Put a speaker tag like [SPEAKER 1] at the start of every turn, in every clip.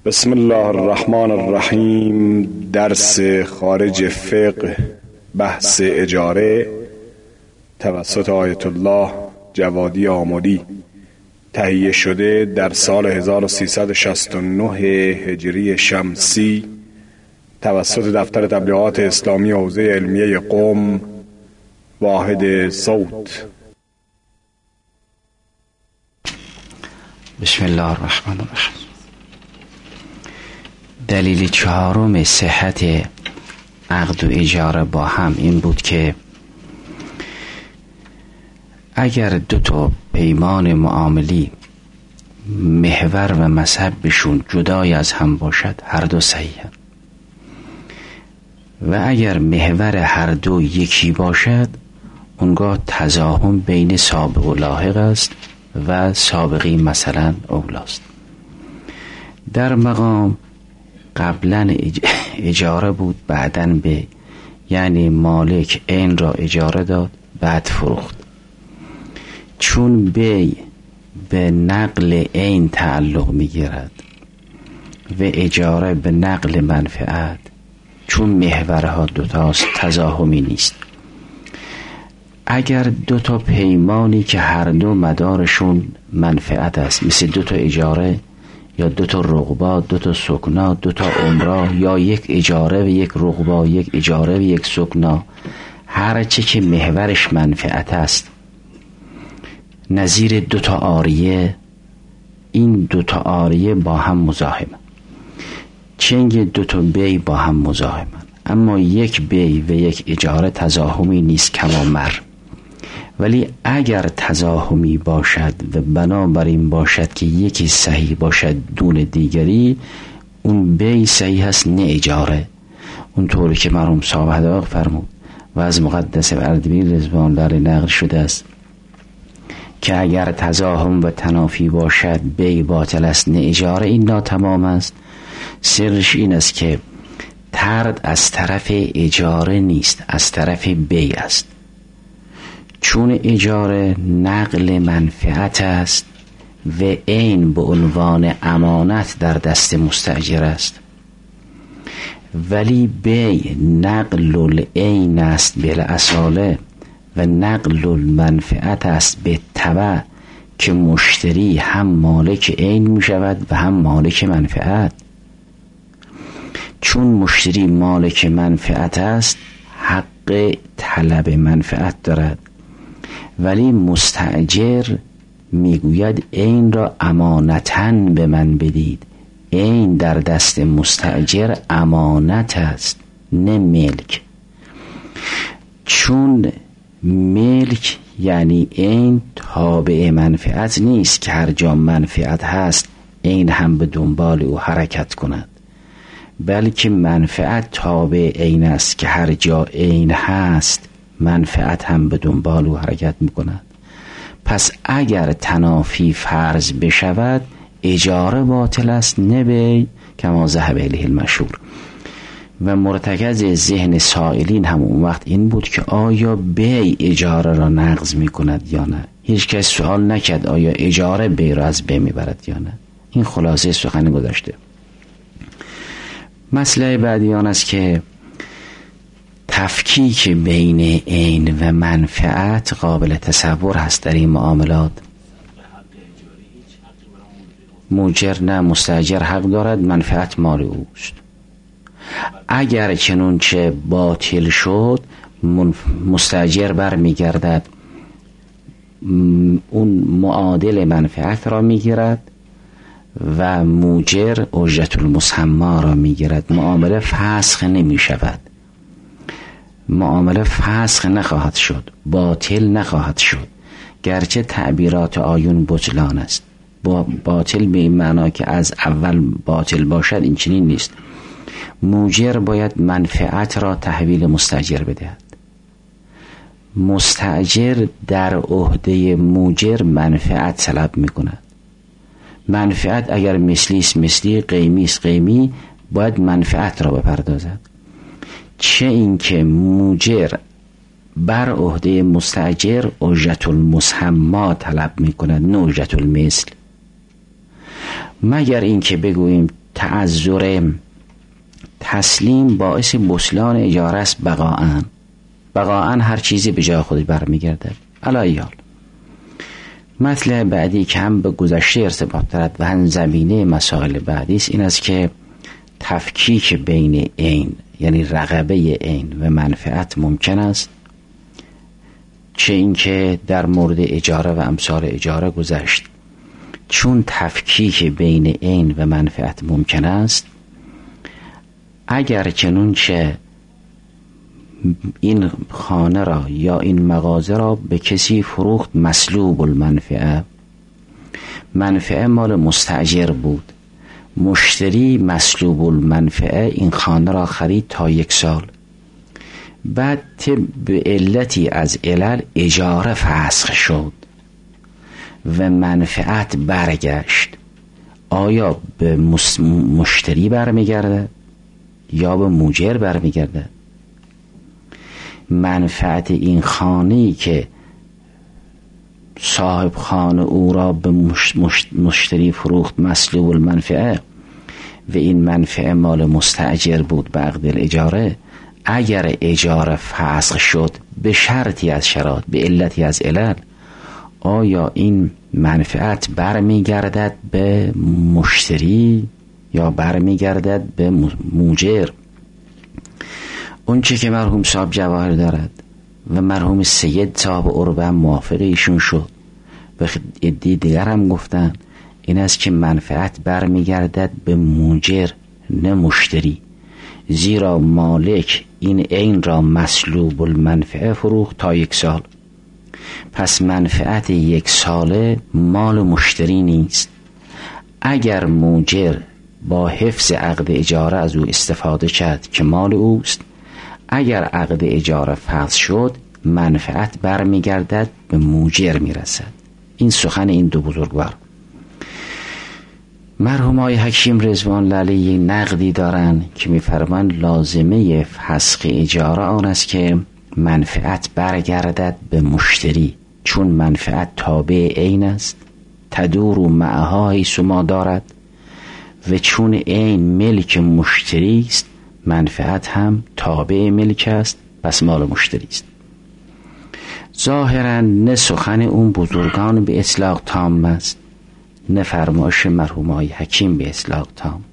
[SPEAKER 1] بسم الله الرحمن الرحیم. درس خارج فقه بحث اجاره توسط آیت الله جوادی آملی تهیه شده در سال 1369 هجری شمسی توسط دفتر تبلیغات اسلامی حوزه علمیه قم واحد صوت.
[SPEAKER 2] بسم الله الرحمن الرحیم. دلیل چهارم صحت عقد و اجاره با هم این بود که اگر دو تا پیمان معاملی محور و مذهبشون جدای از هم باشد هر دو صحیحن، و اگر محور هر دو یکی باشد اونگاه تزاحم بین سابق و لاحق است و سابقی مثلا اولاست. در مقام قبلا اجاره بود، بعدن به یعنی مالک عین را اجاره داد بعد فروخت. چون بی به نقل عین تعلق میگیرد و اجاره به نقل منفعت، چون محورها دوتاست تزاحمی نیست. اگر دو تا پیمانی که هر دو مدارشون منفعت است، مثل دو تا اجاره یا دو تا رقبا، دو تا سکنا، دو تا عمره، یا یک اجاره و یک رقبا، یک اجاره و یک سکنا، هر چه که محورش منفعت است، نظیر دو تا عاریه، این دو تا عاریه با هم مزاحمن. چنگ دو تا بی با هم مزاحمن، اما یک بی و یک اجاره تزاحمی نیست کما مر. ولی اگر تزاحمی باشد و بنابراین باشد که یکی صحیح باشد دون دیگری، اون بی صحیح هست نه اجاره، اون طوری که مرحوم صاحب هدایق فرمود و از مقدس اردبیل رضوان الله نقل شده است که اگر تزاحم و تنافی باشد بی باطل است نه اجاره، این ناتمام است. سرش این است که طرد از طرف اجاره نیست، از طرف بی است. چون اجاره نقل منفعت است و عین به عنوان امانت در دست مستاجر است، ولی بی نقل العین است بالاصاله و نقل المنفعت است به تبع، که مشتری هم مالک عین می شود و هم مالک منفعت. چون مشتری مالک منفعت است حق طلب منفعت دارد، ولی مستاجر میگوید این را امانتاً به من بدید. این در دست مستاجر امانت است نه ملک. چون ملک یعنی این تابع منفعت نیست که هر جا منفعت هست این هم به دنبال او حرکت کند، بلکه منفعت تابع این است که هر جا این هست منفعت هم به دنبال او حرکت میکند. پس اگر تنافی فرض بشود اجاره باطل است نه بی، کما ذهب الیه المشهور. و مرتکز ذهن سائلین هم اون وقت این بود که آیا بی اجاره را نقض میکند یا نه. هیچ کس سوال نکرد آیا اجاره بی را از بی میبرد یا نه. این خلاصه سخن گذشته. مسئله بعدی آن است که تفکیک بین عین و منفعت قابل تصور هست در این معاملات. موجر نه، مستاجر حق دارد، منفعت مال اوست. اگر چنونچه باطل شد مستاجر بر میگردد اون معادل منفعت را میگیرد و موجر اجرت المسمى را میگیرد. معامله فسخ نمی شود، معامله فسخ نخواهد شد، باطل نخواهد شد، گرچه تعبیرات آیون بطلان است. باطل به این معنا که از اول باطل باشد این چنین نیست. موجر باید منفعت را تحویل مستاجر بدهد. مستاجر در عهده موجر منفعت طلب میکند. منفعت اگر مثلی است مثلی، قیمی است قیمی، باید منفعت را بپردازد. چه اینکه موجر بر عهده مستاجر اجرت المسمى طلب میکند نه اجرت المثل. مگر اینکه بگوییم تعذر تسلیم باعث بطلان اجاره است بقاءً هر چیزی به جای خودش برمیگردد. علایال مطلب بعدی که هم به گذشته ارتباط دارد و هم زمینه مسائل بعدی است این است که تفکیک بین عین یعنی رقبه عین و منفعت ممکن است، چه اینکه در مورد اجاره و امثال اجاره گذشت. چون تفکیک بین عین و منفعت ممکن است، اگر چنانچه این خانه را یا این مغازه را به کسی فروخت مسلوب المنفعه، منفعه مال مستأجر بود، مشتری مسلوب المنفعه این خانه را خرید تا 1 سال، بعد به علتی از علل اجاره فسخ شد و منفعت برگشت، آیا به مشتری برمیگرده یا به موجر برمیگرده؟ منفعت این خانه‌ای که صاحب خانه او را به مشتری فروخت مسلوب المنفعه و این منفعه مال مستأجر بود به عقد الاجاره، اگر اجاره فسخ شد به شرطی از شرایط به علتی از علل، آیا این منفعت برمیگردد به مشتری یا برمیگردد به موجر؟ اون چه که مرحوم صاحب جواهر دارد و مرحوم سید صاحب عربه موافق ایشون شد و عده دیگر هم گفتن این است که منفعت برمیگردد به موجر نه مشتری، زیرا مالک این عین را مسلوب المنفعه فروخت تا 1 سال، پس منفعت 1 ساله مال مشتری نیست. اگر موجر با حفظ عقد اجاره از او استفاده کرد که مال اوست، اگر عقد اجاره فسخ شد منفعت برمیگردد به موجر میرسد. این سخن این دو بزرگوار. مرحوم آقای حکیم رضوان الله علیه نقدی دارن که میفرمان لازمه فسخ اجاره آن است که منفعت برگردد به مشتری، چون منفعت تابع عین است، تدور و معها حیث ما دارد، و چون عین ملک مشتری است منفعت هم تابع ملک است، پس مال مشتری است. ظاهرا نه سخن اون بزرگان به اطلاق تام است، نه فرمایش مرحوم آقای حکیم به اطلاق تام.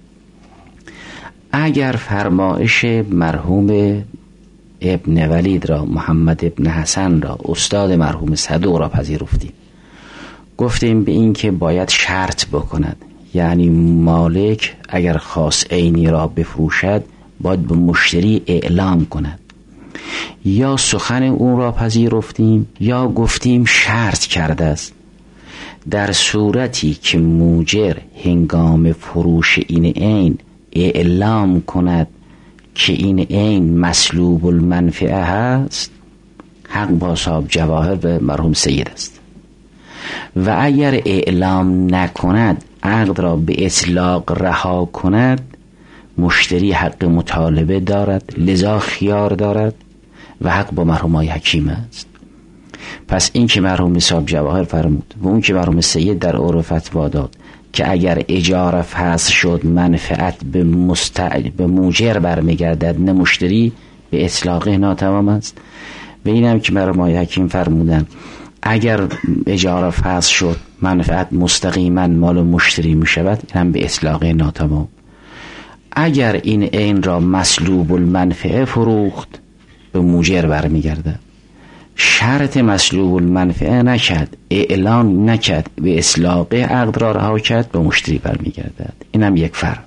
[SPEAKER 2] اگر فرمایش مرحوم ابن ولید را، محمد ابن حسن را، استاد مرحوم صدوق را پذیرفتیم، گفتیم به این که باید شرط بکند، یعنی مالک اگر خاص عینی را بفروشد باید به مشتری اعلام کند، یا سخن اون را پذیرفتیم یا گفتیم شرط کرده است. در صورتی که موجر هنگام فروش این عین اعلام کند که این عین مسلوب المنفعه هست، حق با صاحب جواهر به مرحوم سید است، و اگر اعلام نکند عقد را به اطلاق رها کند، مشتری حق مطالبه دارد، لذا خیار دارد و حق با مرحوم آقای حکیم است. پس این که مرحوم صاحب جواهر فرمود و اون که مرحوم سید در عرف فتوا داد که اگر اجاره فسخ شد منفعت به موجر برمیگردد نه مشتری، به اطلاقه ناتمام است. و این هم که مرحوم آقای حکیم فرمودن اگر اجاره فسخ شد منفعت مستقیما مال مشتری می شود، این هم به اطلاقه ناتمام. اگر این عین را مسلوب المنفعه فروخت به موجر برمیگردد، شرط مسلوب المنفعه نکرد، اعلان نکرد، به اطلاقه عقد را رها کرد، به مشتری برمیگردد. این هم یک فرق.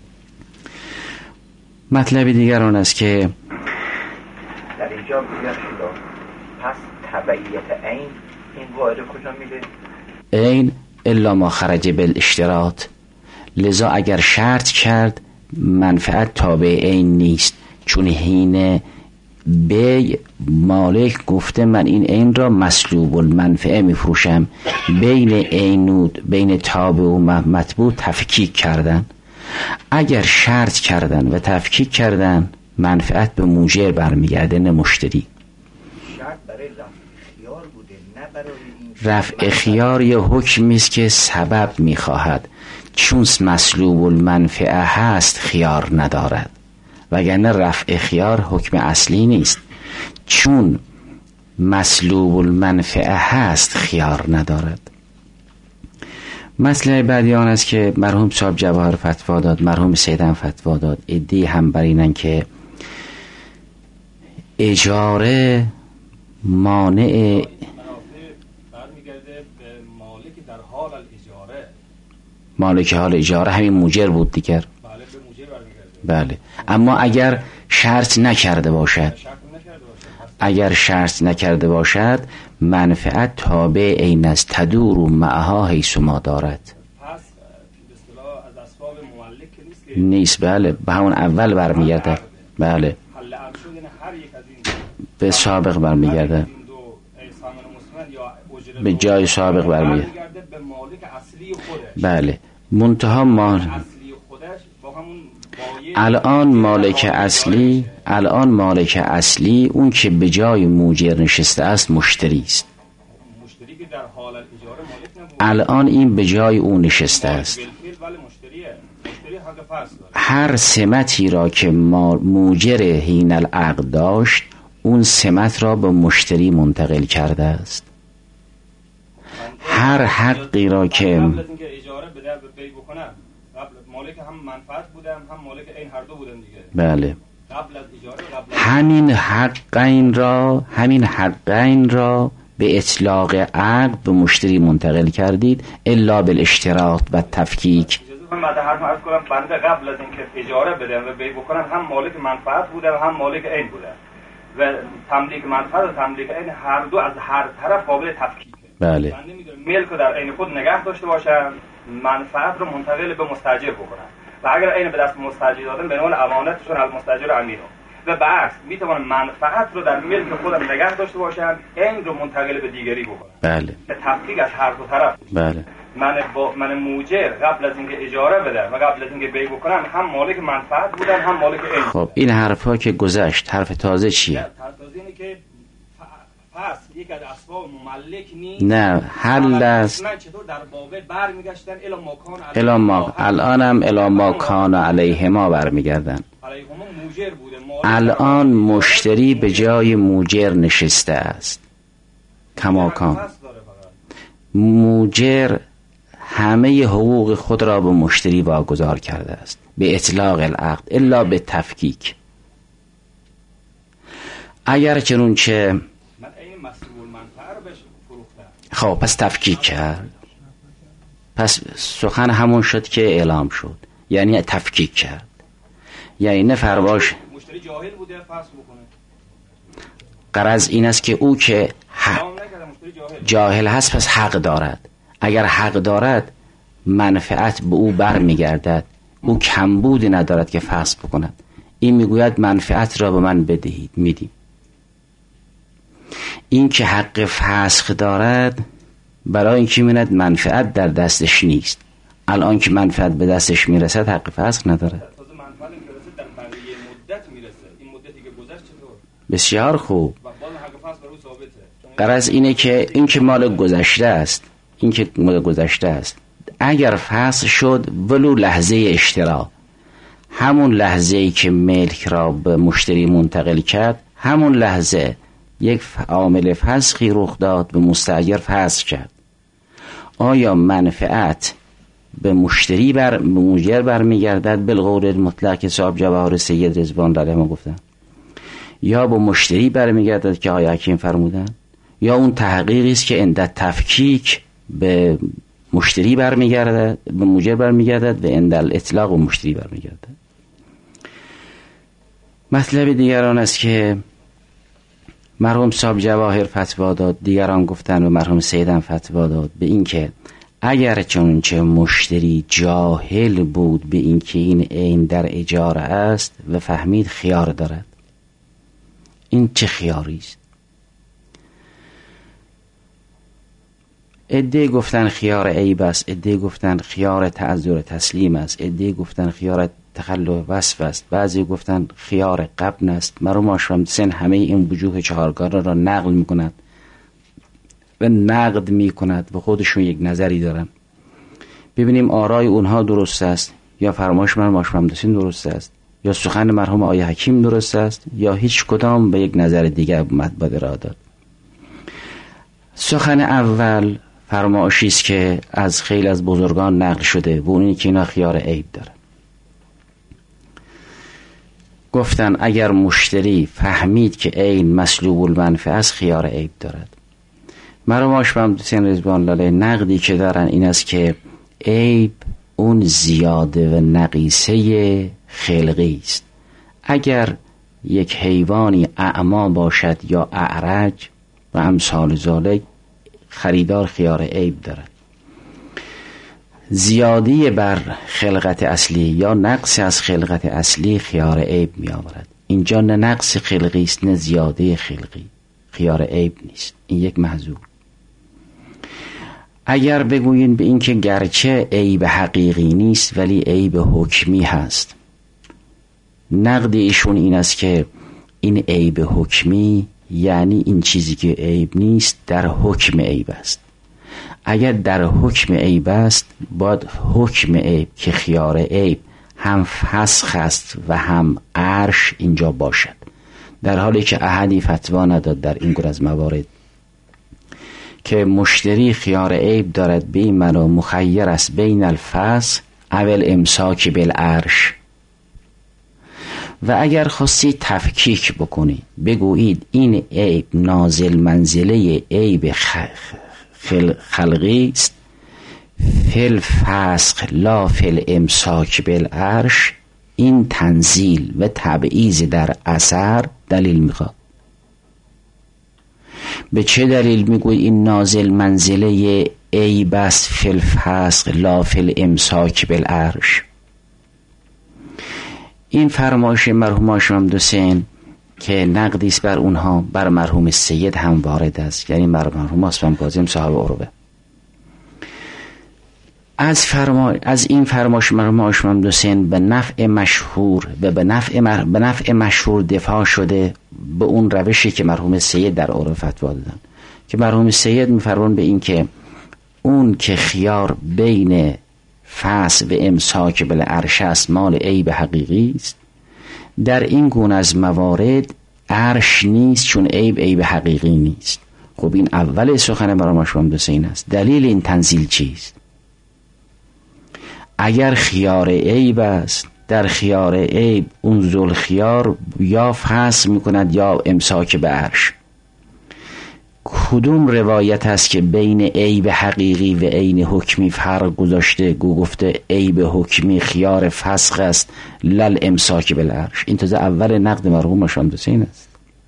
[SPEAKER 2] مطلب دیگر آن است که
[SPEAKER 3] در اینجا بگیر شده پس تبعیت عین این وارد کجا میده؟
[SPEAKER 2] عین الا ما خرج بالاشتراط، لذا اگر شرط کرد منفعت تابع عین نیست، چون حین به مالک گفته من این عین را مسلوب المنفعه میفروشم، بین عینود بین تابع و مطبوع تفکیک کردن. اگر شرط کردن و تفکیک کردن منفعت به موجر برمیگرده نه مشتری.
[SPEAKER 3] شرط برای خیار بوده نه برای این
[SPEAKER 2] رفع خیار یه حکمی است که سبب میخواهد، چون مسلوب المنفعه هست خیار ندارد، وگرنه رفع خیار حکم اصلی نیست. چون مسلوب المنفعه هست خیار ندارد. مسئله بعدی آن است که مرحوم صاحب جواهر فتوا داد، مرحوم سیدم فتوا داد، عده‌ای هم بر اینن که اجاره مانع مالک حال اجاره همین موجر بود دیگر. بله، اما اگر شرط نکرده باشد، اگر شرط نکرده باشد منفعت تابع این است، تدور و معها حیث ما دارد نیست. بله، به همون اول برمیگرده. بله، به سابق برمیگرده، به جای سابق برمیگرده. بله، منتها ما الان مالک اصلی اون که به جای موجر نشسته است مشتری است. الان این به جای اون نشسته است. هر سمتی را که موجر حین العقد داشت اون سمت را به مشتری منتقل کرده است. هر حقی را که
[SPEAKER 4] قبل از اینکه اجاره بده به بی بکنن، مالک هم منفعت بودم هم مالک این هر دو بودن دیگه.
[SPEAKER 2] بله،
[SPEAKER 4] قبل از اجاره
[SPEAKER 2] همین حقین را به اطلاق عقد به مشتری منتقل کردید، الا بالاشتراط و تفکیک.
[SPEAKER 4] من بعد عرض کنم بنده قبل از اینکه اجاره بدم و بی بکنن هم مالک منفعت بوده و هم مالک این بوده و تملیک منفعت و تملیک این هر دو از هر طرف قابل تفکیک.
[SPEAKER 2] بله،
[SPEAKER 4] بنده میدونم ملک رو در عین خود نگه داشته باشم، منفعت رو منتقل به مستاجر بکنم و اگر این به دست مستاجر دادن به عنوان امانتشون از مستاجر امینو و بعد میتونم منفعت رو در ملک خودم نگه داشته باشم، این رو منتقل به دیگری بکنم.
[SPEAKER 2] بله،
[SPEAKER 4] به تفکیک از هر دو طرف.
[SPEAKER 2] بله،
[SPEAKER 4] من موجر قبل از اینکه اجاره بدم و قبل از اینکه بی بکنم هم مالک منفعت بودم هم مالک این.
[SPEAKER 2] خب این حرفا که گذشت، حرف تازه چیه؟
[SPEAKER 4] حرف تازه اینه که پس یک از اسباب مملک نیست.
[SPEAKER 2] نه، حل است.
[SPEAKER 4] من چطور در واقع برمیگشتن
[SPEAKER 2] الانم الی ما کان علیه ما برمیگردن. الان مشتری به جای موجر نشسته است. کماکان موجر همه حقوق خود را به مشتری واگذار کرده است به اطلاق العقد الا به تفکیک. اگر چنونچه خب پس تفکیک کرد، پس سخن همون شد که اعلام شد، یعنی تفکیک کرد، یعنی نه فرباش
[SPEAKER 4] مشتری جاهل بوده فصل بکنه.
[SPEAKER 2] غرض این است که او که جاهل هست پس حق دارد. اگر حق دارد منفعت به او بر میگردد، او کمبودی ندارد که فصل بکند. این میگوید منفعت را به من بدهید، میدیم. این که حق فسخ دارد برای اینکه می‌بیند منفعت در دستش نیست، الان که منفعت به دستش میرسد حق فسخ ندارد. بسیار خوب. غرض اینه که این که مال گذشته است، این که مال گذشته است اگر فسخ شد ولو لحظه اشترا، همون لحظه‌ای که ملک را به مشتری منتقل کرد، همون لحظه یک عامل فسخی رخ داد، به مستاجر فسخ کرد. آیا منفعت به مشتری به موجر برمیگردد بالقول المطلق که صاحب جواهر سید رضوان علیه ما گفتن، یا به مشتری برمیگردد که آقای حکیم فرمودن، یا اون تحقیقی است که عند تفکیک به مشتری برمیگردد، به موجر برمیگردد و عند الاطلاق به مشتری برمیگردد. مطلب دیگران است که مرحوم صاحب جواهر فتوا داد، دیگران گفتن و مرحوم سیدم فتوا داد به این که اگر چنانچه مشتری جاهل بود به این که این عین در اجاره است و فهمید خیار دارد، این چه خیاری است؟ عده گفتن خیار عیب است، عده گفتن خیار تعذر تسلیم است، عده گفتن خیار تخلع وصف است، بعضی گفتن خیار قبن است. مرحوم آشرم سن همه این وجوه چهارگانه را نقل می‌کند و نقد می کند و خودشون یک نظری دارن. ببینیم آرای اونها درست است یا فرمایش مرحوم آقای مهندسین درست است یا سخن مرحوم آقای حکیم درست است یا هیچ کدام به یک نظر دیگر باید ارائه داد. سخن اول فرمایشی است که از خیلی از بزرگان نقل شده و اون که اینا خیار عیب داره. گفتن اگر مشتری فهمید که عین مسلوب المنفعه است خیار عیب دارد. مرحوم آقای مهندسین رضوان الله علیه نقدی که دارن این است که عیب اون زیاده و نقیصه خلقی است. اگر یک حیوانی اعما باشد یا اعرج و امثال ذالک خریدار خیار عیب دارد. زیادی بر خلقت اصلی یا نقص از خلقت اصلی خیار عیب می آورد. اینجا نه نقص خلقی است نه زیاده خلقی، خیار عیب نیست، این یک محذور. اگر بگویین به این که گرچه عیب حقیقی نیست ولی عیب حکمی هست، نقد ایشون این است که این عیب حکمی یعنی این چیزی که عیب نیست در حکم عیب است. اگر در حکم عیب است باید حکم عیب که خیار عیب هم فسخ است و هم عرش اینجا باشد، در حالی که احدی فتوا نداد در این گونه از موارد که مشتری خیار عیب دارد به این معنا مخیر است بین الفسخ اول امساک بالعرش. و اگر خواستید تفکیک بکنید بگویید این عیب نازل منزله عیب خلقی است فل فسخ لا فل امساک بالعرش، این تنزیل و تبعیض در اثر دلیل میخواد. به چه دلیل میگوی این نازل منزله عیب است فل فسخ لا فل امساک بالعرش؟ این فرمایش مرحوم آقای مهندسین که نقدی است بر اونها بر مرحوم سید هم وارد است، یعنی مرحوم اسفند کاظم صاحب عروبه. از این فرمایش مرحوم آقای مهندسین به نفع مشهور و به نفع مشهور دفاع شده به اون روشی که مرحوم سید در عروبه فتوا دادن، که مرحوم سید می‌فرمایند به این که اون که خیار بین فسخ و امساک بالعرش است مال عیب حقیقی است. در این گونه از موارد عرش نیست چون عیب حقیقی نیست. خب این اول سخن برای ما شما این است. دلیل این تنزیل چیست؟ اگر خیار عیب است، در خیار عیب اون ذل خیار یا فسخ میکند یا امساک به عرش. کدوم روایت است که بین عیب حقیقی و عین حکمی فرق گذاشته گفته عیب حکمی خیار فسخ است لل امساک بالعرش؟ این تازه اول نقد مرحوم شمدوسین است.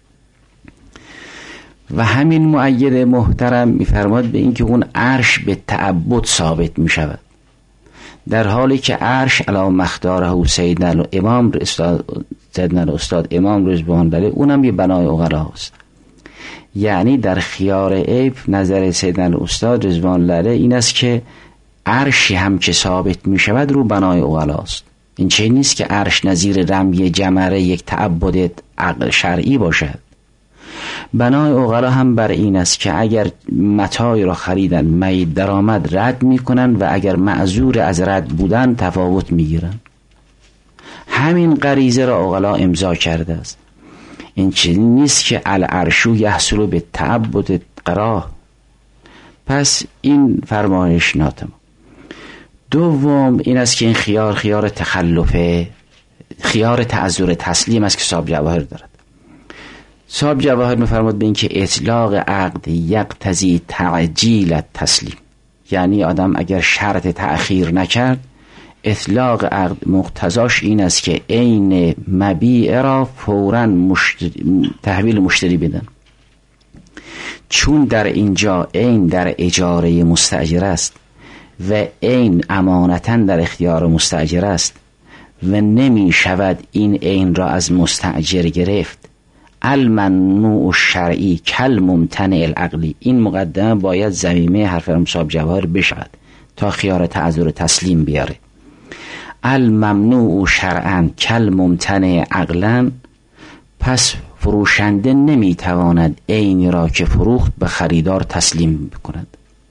[SPEAKER 2] و همین مؤید محترم میفرماد به اینکه اون عرش به تعبد ثابت میشود، در حالی که عرش علی مختاره سیدنا امام استاد امام رضوان الله اونم یه بنای عقلا است. یعنی در خیار عیب نظر سیدنا استاد رضوان الله این است که عرشی هم که ثابت می شود رو بنای عقلا است. این چه نیست که عرش نظیر رمی جمره یک تعبد عقل شرعی باشد. بنای عقلا هم بر این است که اگر متاعی را خریدن مید درآمد رد می کنن و اگر معذور از رد بودن تفاوت می گیرن. همین غریزه را عقلا امضا کرده است. این چیزی نیست که العرشو یحصل به تعبد قراه. پس این فرمایش ناتمام. دوم این است که این خیار تخلفه، خیار تعذر تسلیم است که صاحب جواهر دارد. صاحب جواهر می‌فرماد به این که اطلاق عقد یقتضی تعجیل تسلیم، یعنی آدم اگر شرط تأخیر نکرد اطلاق عقد مقتضاش این است که عین مبیع را فوراً تحویل مشتری بدن، چون در اینجا عین در اجاره مستأجر است و عین امانتاً در اختیار مستأجر است و نمی شود این عین را از مستأجر گرفت. الممنوع الشرعی کل ممتنع العقلی. این مقدمه باید ضمیمه حرف صاحب جواهر بشود تا خیار تعذر تسلیم بیاره. الممنوع شرعا کل ممتنع عقلا، پس فروشنده نمیتواند عینی را که فروخت به خریدار تسلیم بکند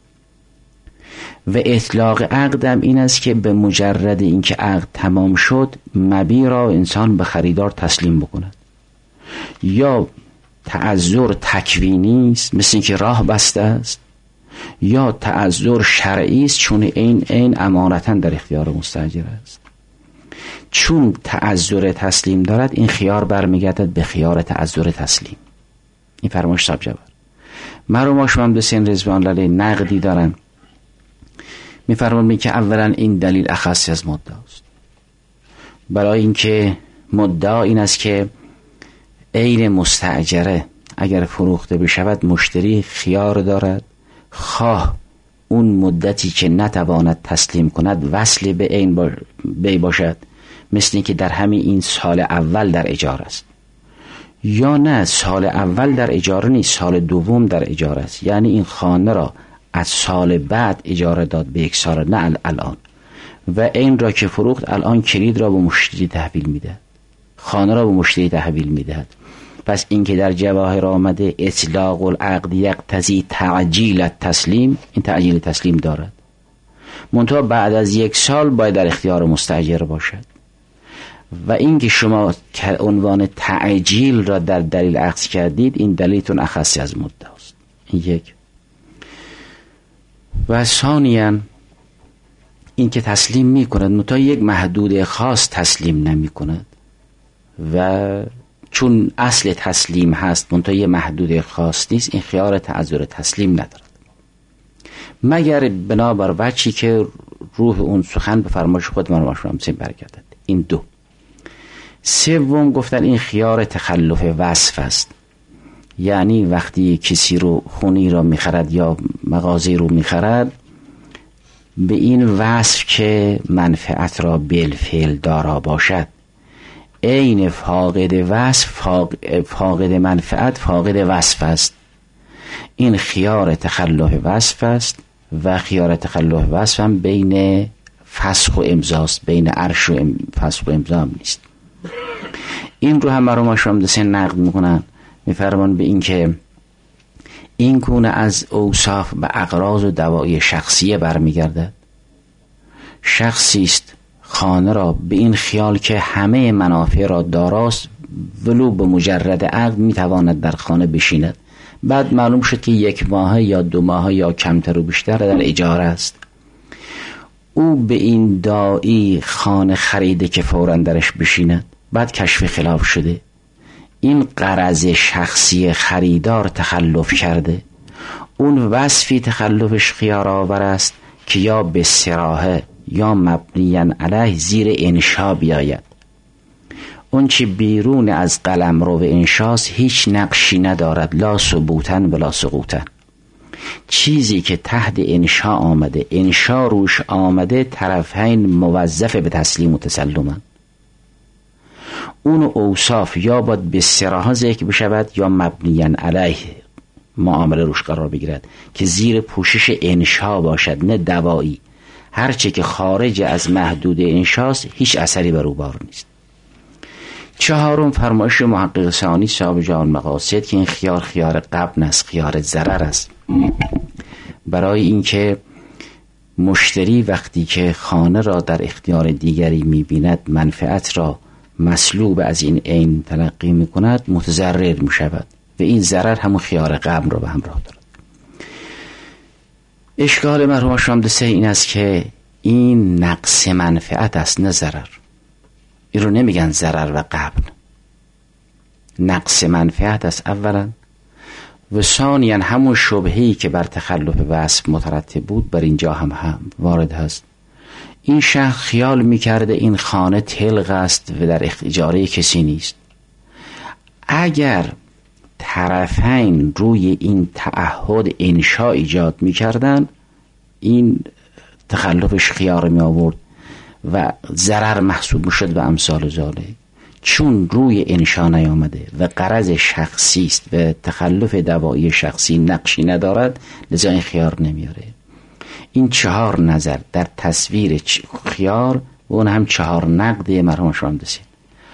[SPEAKER 2] و اطلاق عقدم این است که به مجرد اینکه عقد تمام شد مبیع را انسان به خریدار تسلیم بکند. یا تعذر تکوینی است مثل اینکه راه بسته است، یا تعذر شرعی است چون این امانتا در اختیار مستاجر است. چون تعذر تسلیم دارد این خیار برمیگردد به خیار تعذر تسلیم. این فرمایش صاحب جواد مرحوم شما حسین رضوان علیه نقدی دارن، میفرمایند که اولا این دلیل اخصی از مدعا است، برای اینکه مدعا این است که عین مستاجره اگر فروخته بشود مشتری خیار دارد خواه اون مدتی که نتواند تسلیم کند وصل به عین باشد، مثل اینکه در همین این سال اول در اجاره است، یا نه سال اول در اجاره نیست، سال دوم در اجاره است، یعنی این خانه را از سال بعد اجاره داد به یک سال، نه الان، و این را که فروخت الان کلید را به مشتری تحویل میده، خانه را به مشتری تحویل میدهد. پس این که در جواهر آمده اطلاق العقد یقتضی تعجیل التسلیم، این تعجیل تسلیم دارد، منتها بعد از یک سال باید در اختیار مستاجر باشد. و این که شما عنوان تعجیل را در دلیل اخذ کردید این دلیلتون اخصی از مدعا است. این یک. و ثانیاً این که تسلیم می کند منتها یک محدود خاص تسلیم نمی کند، و چون اصل تسلیم هست منتها یک محدود خاص نیست، این خیار تعذر تسلیم ندارد مگر بنابر وجهی که روح اون سخن به فرمایش خود مرحوم شمسین برگردد. این دو. سوم گفتن این خیار تخلف وصف است، یعنی وقتی کسی رو خونی را میخرد یا مغازه رو میخرد به این وصف که منفعت را بالفعل دارا باشد، عین فاقد وصف فاقد منفعت فاقد وصف است. این خیار تخلف وصف است و خیار تخلف وصف هم بین فسخ و امضاست، بین عرش و فسخ و امضا هم نیست. این رو هم مرحوم شمدسین نقد میکنن، میفرمان به این که این گونه از اوصاف به اغراض و دوای شخصیه برمیگردد. شخصی است خانه را به این خیال که همه منافع را داراست ولو به مجرد عقد میتواند در خانه بشیند، بعد معلوم شد که یک ماه یا 2 ماه یا کمتر و بیشتر در اجاره است. او به این داعی خانه خریده که فوراً درش بشیند، بعد کشف خلاف شده، این غرض شخصی خریدار تخلف کرده، اون وصفی تخلفش خیار آور است که یا به صراحه یا مبنیاً علیه زیر انشا بیاید. اون چی بیرون از قلم رو به انشاست هیچ نقشی ندارد، لا ثبوتن ولا سقوطن. چیزی که تحت انشا آمده، انشا روش آمده، طرفین موظف به تسلیم و تسلمن. اون اوصاف یا باید به صراحه ذکر بشود یا مبنیاً علیه معامله روش قرار بگیرد که زیر پوشش انشا باشد، نه دوایی. هرچه که خارج از محدود انشاست هیچ اثری بر او بار نیست. چهارم فرمایش محقق ثانی صاحب جان مقاصد که این خیار غبن است، خیار ضرر است، برای اینکه مشتری وقتی که خانه را در اختیار دیگری می‌بیند منفعت را مسلوب از این عین تلقی می‌کند، متضرر می‌شود و این ضرر همون خیار غبن را به همراه دارد. اشکال مرحوم شامدسه این است که این نقص منفعت است نه ضرر. این رو نمیگن ضرر و غبن، نقص منفعت است اولا، و ثانیاً همون شبهه‌ای که بر تخلف وصف مترتب بود بر اینجا هم وارد هست. این شخص خیال میکرده این خانه تلق است و در اجاره کسی نیست. اگر طرفین روی این تعهد انشا ایجاد میکردن این تخلفش خیار می آورد و ضرر محسوب میشد و امثال ذالک. چون روی انشا نیامده و غرض شخصی است و تخلف دوایی شخصی نقشی ندارد، لذا این خیار نمیاره. این 4 نظر در تصویر خیار و اون هم 4 نقد مرحوم شامدسین.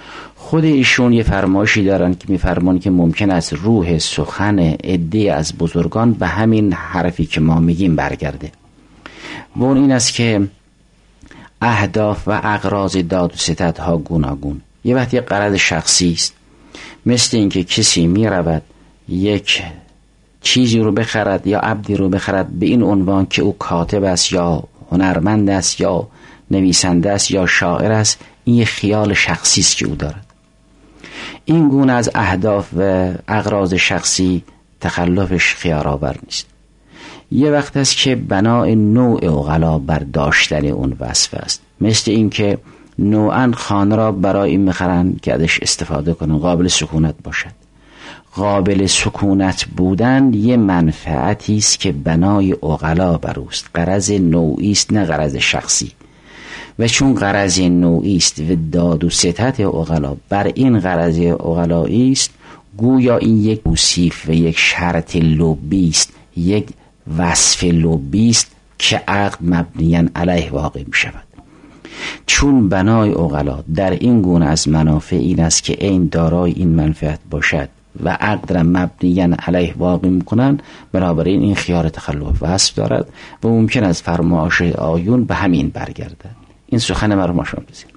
[SPEAKER 2] خود ایشون یه فرمایشی دارن که میفرمان که ممکن است روح سخن عده از بزرگان به همین حرفی که ما میگیم برگرده و اون این است که اهداف و اغراض داد و ستدها گوناگون. یه وقتی یه غرض شخصی است، مثل اینکه کسی میرود یک چیزی رو بخرد یا عبدی رو بخرد به این عنوان که او کاتب است یا هنرمند است یا نویسنده است یا شاعر است، این یه خیال شخصی است که او دارد. این گونه از اهداف و اغراض شخصی تخلفش خیارآور نیست. یه وقت است که بنای نوع عقلا بر داشتن اون وصف است، مثل این که نوعاً خانه را برای این میخرن که ازش استفاده کنن، قابل سکونت باشد. قابل سکونت بودن یه منفعتی است که بنای عقلا بر اوست، غرض نوعی است نه غرض شخصی. و چون غرض نوعی است و داد و ستد عقلا بر این غرض عقلایی است، گویا این یک توصیف و یک شرط لبی است، یک وصف لبی است که عقد مبنیاً علیه واقع می شود. چون بنای عقلا در این گونه از منافع این است که این دارای این منفعت باشد و عقد را مبنیاً علیه واقع می کنند، بنابراین این خیار تخلف وصف دارد و ممکن است فرمایش آیون به همین برگردد. این سخن من رو ما شما بزید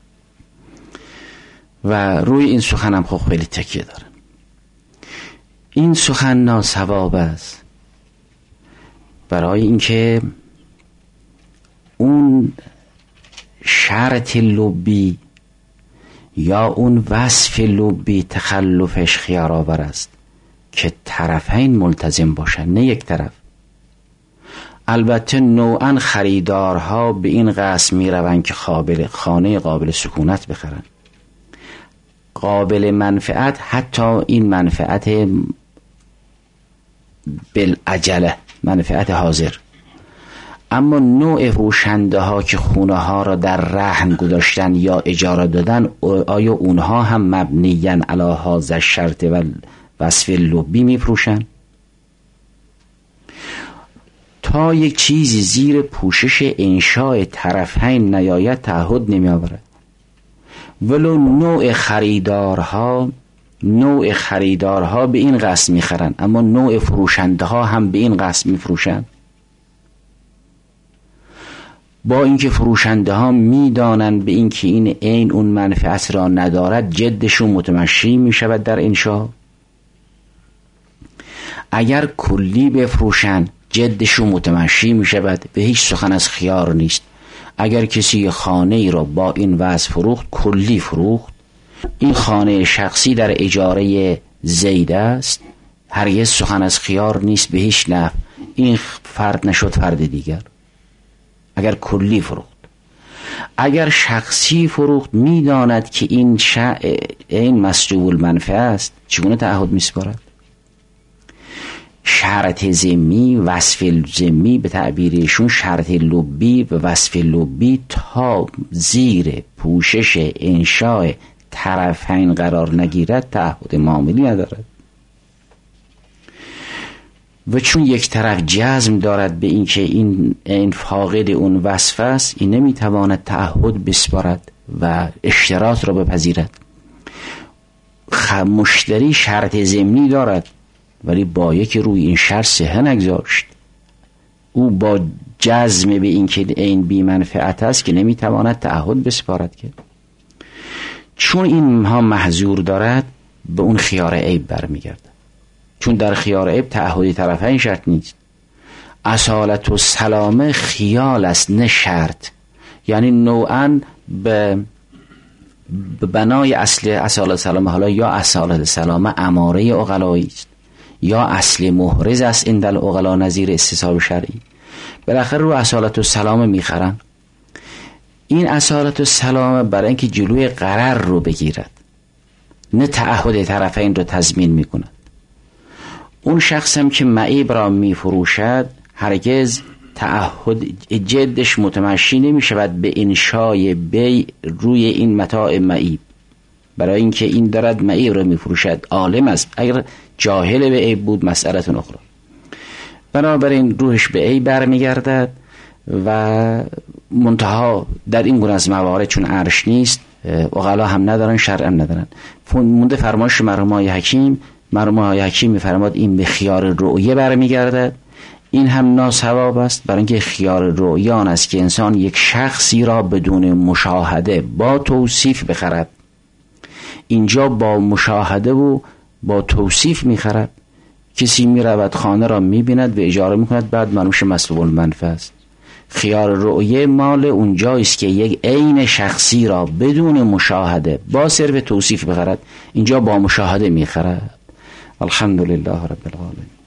[SPEAKER 2] و روی این سخن هم خب خیلی تکیه داره. این سخن ناصواب است برای اینکه اون شرط لبی یا اون وصف لبی تخلفش خیارآور است که طرفین ملتزم باشن، نه یک طرف. البته نوعاً خریدارها به این قصد می روند که خانه قابل سکونت بخرن، قابل منفعت، حتی این منفعت بالعجله، منفعت حاضر. اما نوع فروشنده ها که خونه ها را در رهن گذاشتن یا اجاره دادن، آیا اونها هم مبنیاً علی هذا الشرط و وصف لبی می فروشن؟ تا یک چیزی زیر پوشش انشاء طرفین نیاید تعهد نمی آورد. ولو نوع خریدارها به این قصد می خرن، اما نوع فروشنده ها هم به این قصد می فروشن. با اینکه فروشنده ها می دانند به این که این عین اون منفعت را ندارد، جدشون متمشی می شود در انشاء. اگر کلی بفروشن جدشون متمشی می شود و هیچ سخن از خیار نیست. اگر کسی خانه ای را با این وضع فروخت، کلی فروخت، این خانه شخصی در اجاره زید است، هرگز سخن از خیار نیست به هیچ نحو. این فرد نشد فرد دیگر اگر کلی فروخت. اگر شخصی فروخت، میداند که این مسجوب المنفعه است، چگونه تعهد میسپارد؟ شرط ضمنی، وصف ضمنی، به تعبیرشون شرط لبی و وصف لبی تا زیر پوشش انشاء طرفین قرار نگیرد تعهد معاملی ندارد. و چون یک طرف جزم دارد به این که این فاقد اون وصف است، این نمیتواند تعهد بسپارد و اشتراط را بپذیرد. مشتری شرط ضمنی دارد ولی با یک روی این شرط صحه نگذاشت، او با جزم به این که این بی منفعت است که نمیتواند تعهد بسپارد. که چون اینها محظور دارد به اون خیار عیب برمیگرد. چون در خیار عیب تعهدی طرفین شرط نیست. اصالت و سلامه خیال است نه شرط، یعنی نوعاً به بنای اصل اصالت سلامه، حالا یا اصالت سلامه اماره عقلایی است یا اصل محرز است این در عقلا نظیر استصحاب شرعی، بالاخره رو اصالت و سلامه میخرن. این اصالت و سلامه برای اینکه جلوی غرر رو بگیرد، نه تعهد طرفین رو تضمین میکند. اون شخص هم که معیب را میفروشد هرگز تعهد جدش متمشی نمی شود به انشای بی روی این متاع معیب، برای اینکه این دارد معیب را میفروشد، عالم است. اگر جاهل به عیب بود مسئله اخرى. بنابراین روحش به عیب برمیگردد و منتها در این گونه از موارد چون عرش نیست، عقلا هم ندارن، شرعا ندارن. مونده فرمایش مرحوم آقای حکیم. مرحوم آقای حکیم می‌فرماد این به خیار رؤیه برمیگرده. این هم ناصواب است، برای اینکه خیار رؤیه آن است که انسان یک شخصی را بدون مشاهده با توصیف بخرد. اینجا با مشاهده و با توصیف میخرد. کسی میرود خانه را میبیند و اجاره میکند، بعد منوش مسلوب المنفعه است. خیار رؤیه مال اونجاییست که یک عین شخصی را بدون مشاهده با صرف توصیف بخرد. اینجا با مشاهده میخرد. الحمدلله رب العالمین.